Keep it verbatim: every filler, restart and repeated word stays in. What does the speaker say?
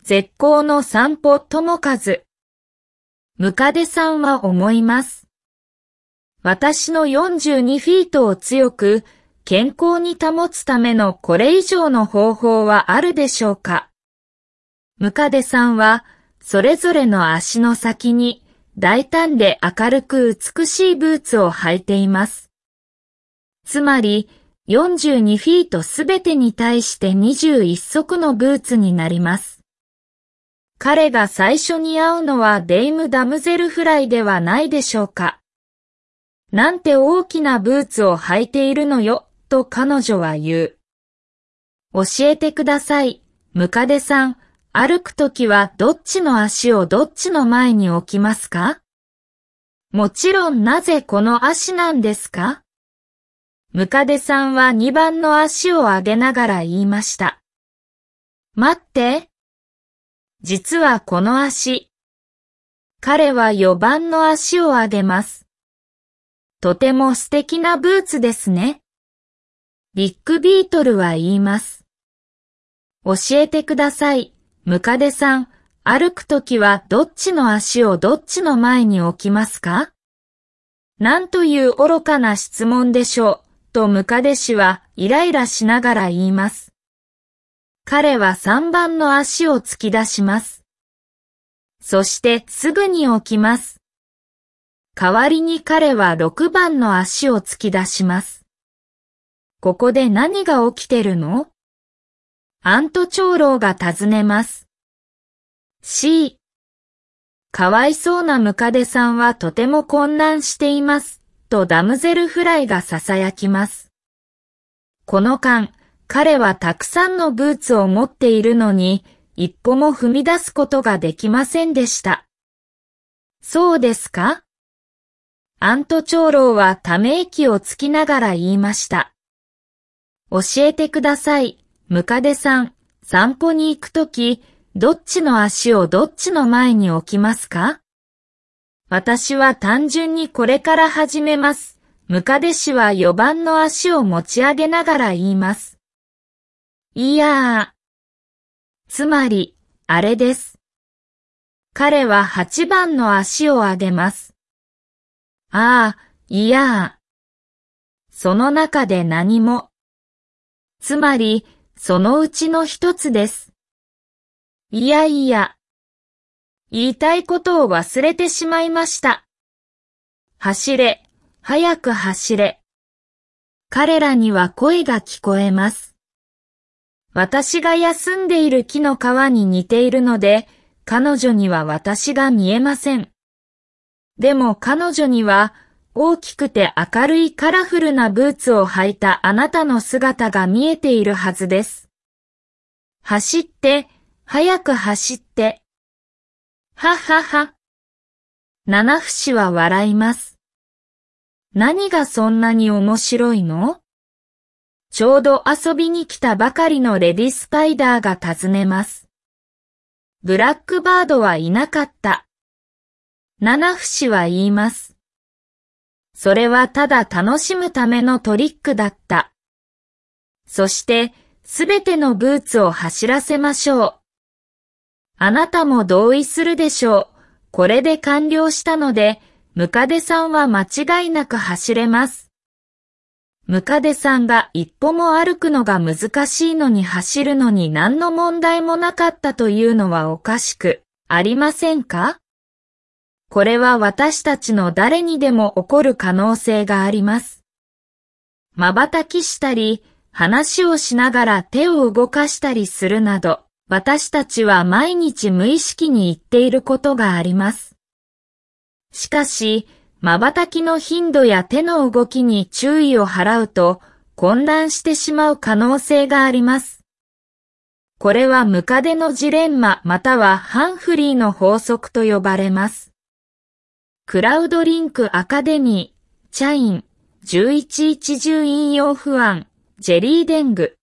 絶好の散歩友和。ムカデさんは思います。私のよんじゅうにフィートを強く、健康に保つためのこれ以上の方法はあるでしょうか。ムカデさんは、それぞれの足の先に、大胆で明るく美しいブーツを履いています。つまり、よんじゅうにフィートすべてに対してにじゅういっそくのブーツになります。彼が最初に会うのはデイム・ダムゼルフライではないでしょうか。なんて大きなブーツを履いているのよ、と彼女は言う。教えてください、ムカデさん。歩くときはどっちの足をどっちの前に置きますか？もちろんなぜこの足なんですか？ムカデさんはにばんの足を上げながら言いました。待って。実はこの足。彼はよんばんの足を上げます。とても素敵なブーツですね。ビッグビートルは言います。教えてください。ムカデさん、歩くときはどっちの足をどっちの前に置きますか？なんという愚かな質問でしょう、とムカデ氏はイライラしながら言います。彼はさんばんの足を突き出します。そしてすぐに置きます。代わりに彼はろくばんの足を突き出します。ここで何が起きてるの？アント長老が尋ねます。C。かわいそうなムカデさんはとても混乱しています、とダムゼルフライが囁きます。この間、彼はたくさんのブーツを持っているのに、一歩も踏み出すことができませんでした。そうですか？アント長老はため息をつきながら言いました。教えてください。ムカデさん、散歩に行くとき、どっちの足をどっちの前に置きますか？私は単純にこれから始めます。ムカデ氏はよんばんの足を持ち上げながら言います。いやー。つまり、あれです。彼ははちばんの足を上げます。ああ、いやー。その中で何も。つまり、そのうちの一つです。いやいや。言いたいことを忘れてしまいました。走れ、早く走れ。彼らには声が聞こえます。私が休んでいる木の皮に似ているので、彼女には私が見えません。でも彼女には、大きくて明るいカラフルなブーツを履いたあなたの姿が見えているはずです。走って、早く走って。ははは。七節は笑います。何がそんなに面白いの？ちょうど遊びに来たばかりのレディスパイダーが尋ねます。ブラックバードはいなかった。七節は言います。それはただ楽しむためのトリックだった。そして、すべてのブーツを走らせましょう。あなたも同意するでしょう。これで完了したので、ムカデさんは間違いなく走れます。ムカデさんが一歩も歩くのが難しいのに走るのに何の問題もなかったというのはおかしくありませんか？これは私たちの誰にでも起こる可能性があります。瞬きしたり、話をしながら手を動かしたりするなど、私たちは毎日無意識に言っていることがあります。しかし、瞬きの頻度や手の動きに注意を払うと、混乱してしまう可能性があります。これはムカデのジレンマまたはハンフリーの法則と呼ばれます。クラウドリンクアカデミー、チャイン、じゅういちいちじゅう引用不安、ジェリーデング。